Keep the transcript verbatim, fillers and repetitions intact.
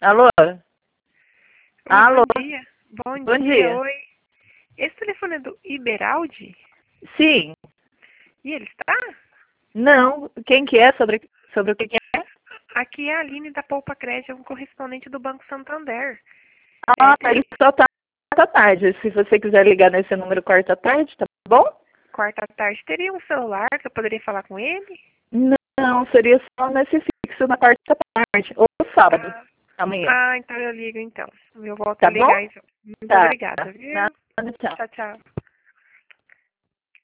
Alô? Oi, Alô? bom dia. Bom, Bom dia, dia. oi. Esse telefone é do Iberaldi? Sim. E ele está? Não. Quem que é? Sobre, sobre o que que é? Aqui é a Aline da Poupa Crédito, um correspondente do Banco Santander. É, Ah, ele teve só tá à tarde. Se você quiser ligar nesse número quarta à tarde, tá bom? quarta tarde. Teria um celular que eu poderia falar com ele? Não, seria só nesse fixo na quarta à tarde. Ou sábado, Ah, amanhã. ah, então eu ligo então. Eu volto a Tá bom? ligar então. Muito Tá. obrigada, viu? Nada, tchau. Tchau, tchau.